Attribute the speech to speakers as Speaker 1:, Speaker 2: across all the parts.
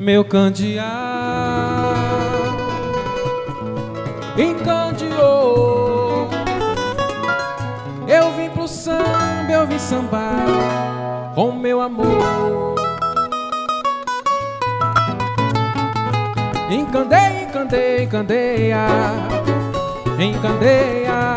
Speaker 1: meu candeal encandeou. Eu vim pro samba, eu vim sambar com meu amor. Encandeia, encandeia, encandeia, encandeia,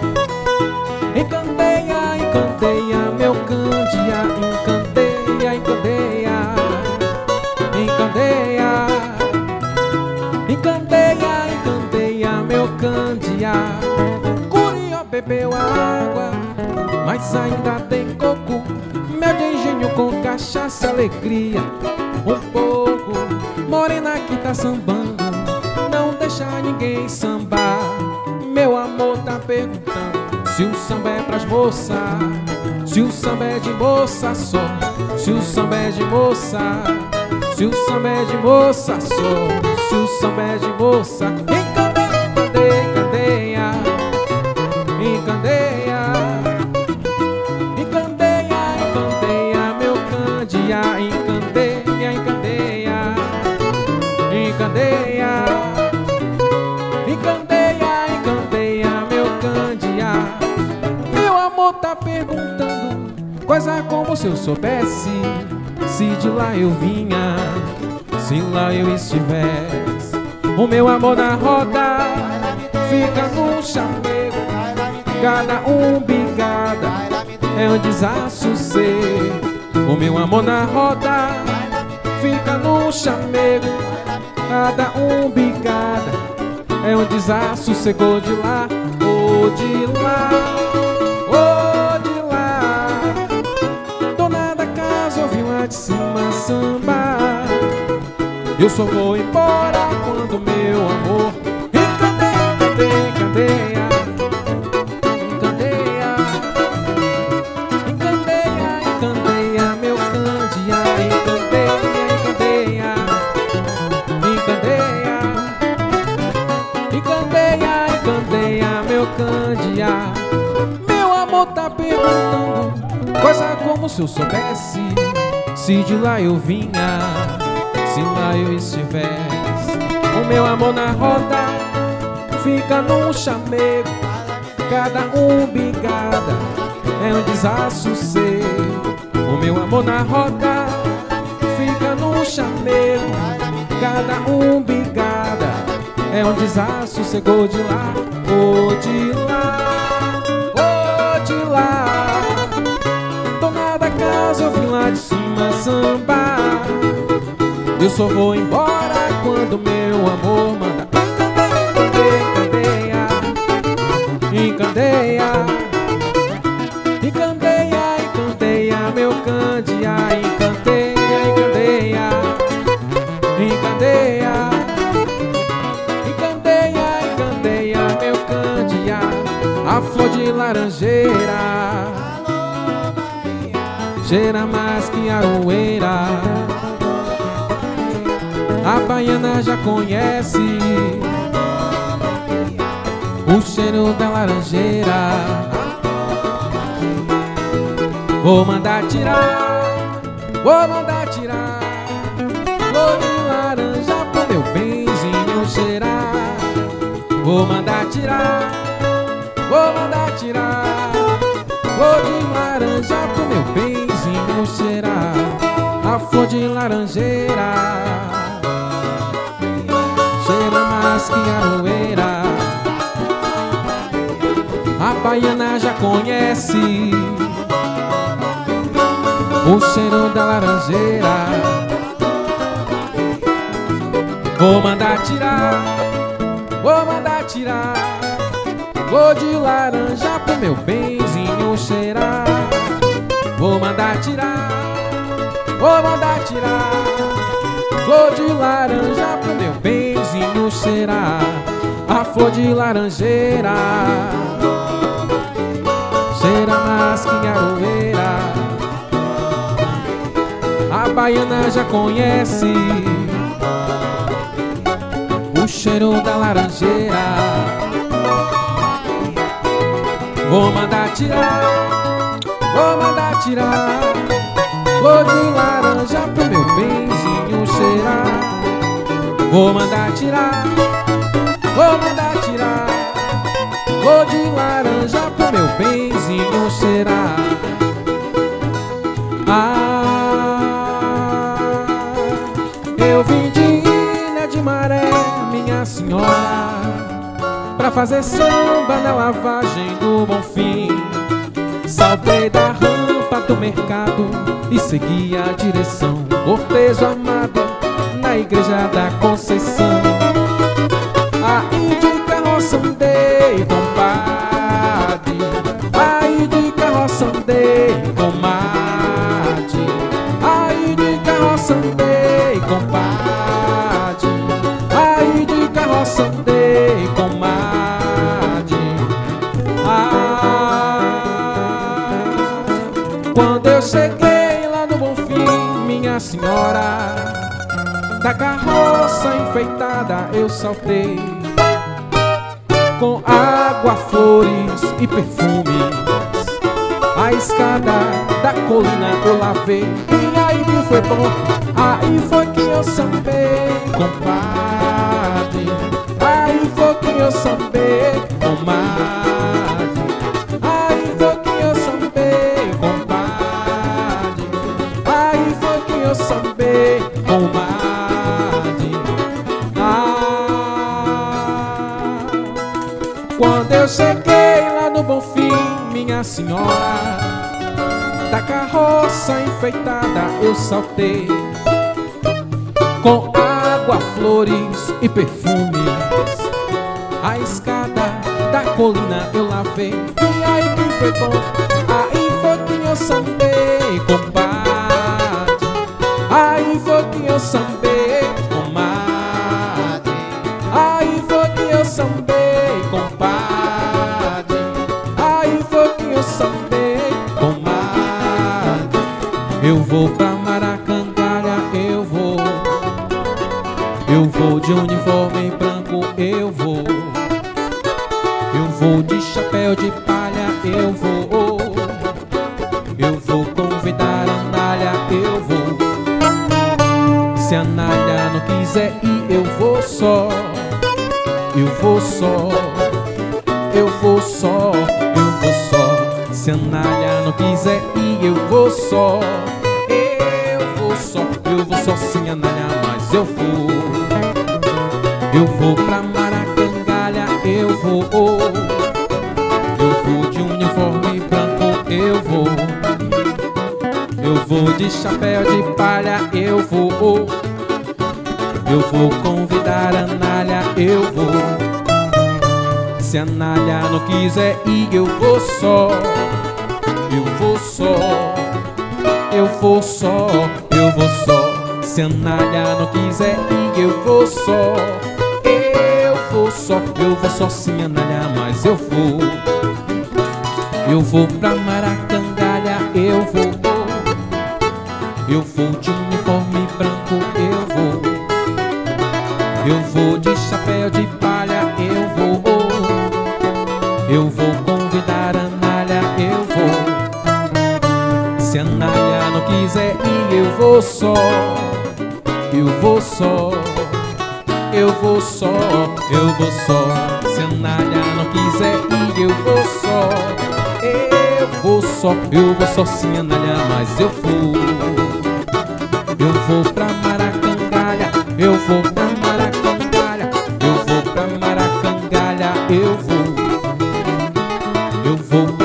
Speaker 1: encandeia, encandeia, meu candeia, encandeia, encandeia, encandeia, encandeia, encandeia, meu candeia. Curió bebeu água, mas ainda tem coco. Mel de engenho com cachaça, alegria um pouco. Morena que tá sambando, não deixa ninguém sambar. Meu amor tá perguntando se o samba é pras moças, se o samba é de moça só, se o samba é de moça, se o samba é de moça só, se o samba é de moça. Encandeia, encandeia, encandeia, encandeia, encandeia, meu candeia, encandeia, encandeia, encandeia, encandeia, encandeia, meu candeia. Meu amor tá perguntando coisa como se eu soubesse, se de lá eu vinha, se lá eu estivesse. O meu amor na roda fica no chamego, cada umbigada é um desassossego. O meu amor na roda fica no chamego, cada umbigada é um desassossego. De lá, ou de lá, ou de lá, dona da casa ouviu lá de cima sambar. Eu só vou embora quando meu amor encandeia, encandeia, encandeia, encandeia, encandeia, meu candeia, encandeia, encandeia, encandeia, encandeia, encandeia, meu candeia. Meu amor tá perguntando coisa como se eu soubesse, se de lá eu vinha, se lá eu estivesse. O meu amor na roda fica num chamego, cada umbigada é um desassossego. O meu amor na roda fica num chamego, cada umbigada é um desassossego. De lá, ou de lá, ou de lá, dona da casa ouviu lá de cima sambar. Eu só vou embora quando meu amor manda. Encandeia, encandeia, encandeia, encandeia, meu candeia, encandeia, encandeia, encandeia, encandeia, encandeia, meu candeia. A flor de laranjeira cheira mais que aroeira. A baiana já conhece o cheiro da laranjeira. Vou mandar tirar, vou mandar tirar flor de laranja pro meu benzinho cheirar. Vou mandar tirar, vou mandar tirar flor de laranja pro meu benzinho cheirar. A flor de laranjeira cheira mais que aroeira. A baiana já conhece o cheiro da laranjeira. Vou mandar tirar, vou mandar tirar flor de laranja pro meu benzinho cheirar. Vou mandar tirar, vou mandar tirar flor de laranja pro meu benzinho cheirar. A flor de laranjeira cheira mais que aroeira. A baiana já conhece o cheiro da laranjeira. Vou mandar tirar, vou mandar tirar flor de laranja pro meu benzinho cheirar. Vou mandar tirar, vou mandar tirar. Vou de laranja pro meu benzinho cheirar. Eu vim de Ilha de Maré, minha senhora, pra fazer samba na lavagem do Bonfim. Saltei da rampa do mercado e segui a direção Cortejo Amado, na igreja da Conceição. Aí de carroça andei, compadre, aí de carroça andei, comadre, aí de carroça andei, compadre, aí de carroça andei, comadre. Quando eu cheguei lá no Bonfim, minha senhora, da carroça enfeitada eu saltei, com água, flores e perfumes. A escada da colina eu lavei, e aí que foi bom, aí foi que eu sambei, compadre, aí foi que eu sambei, comadre, aí foi que eu sambei, compadre, aí foi que eu sambei, comadre. Quando eu cheguei lá no Bonfim, minha senhora, da carroça enfeitada eu saltei, com água, flores e perfumes. A escada da colina eu lavei, e aí que foi bom, aí foi que eu sambei, compadre, aí foi que eu sambei, comadre, aí foi que eu sambei, compadre, aí foi que eu sambei, comadre. Eu vou pra Maracangalha, eu vou de uniforme branco, eu vou de chapéu de palha, eu vou convidar a Anália, eu vou. Se a Anália não quiser ir, eu vou só, eu vou só, eu vou só, eu vou só. Se a Anália não quiser ir, eu vou só, eu vou só, eu vou só sem a Anália, mas eu vou. Eu vou pra Maracangalha, eu vou de uniforme branco, eu vou de chapéu de palha, eu vou convidar a Anália, eu vou. Se a Anália não quiser ir, eu vou só, eu vou só, eu vou só, eu vou só. Se a Anália não quiser ir, eu vou só, eu vou só, eu vou só sim, Anália, mas eu vou. Eu vou pra Maracangalha, eu vou de uniforme branco, eu vou de chapéu de palha, eu vou convidar a Anália, eu vou. Se a Anália não quiser ir, eu vou só, eu vou só, eu vou só, eu vou só. Se a Anália não quiser ir, eu vou só, eu vou só, eu vou só sim, Anália, mas eu vou. Eu vou pra Maracangalha, eu vou pra Maracangalha, eu vou pra Maracangalha, eu vou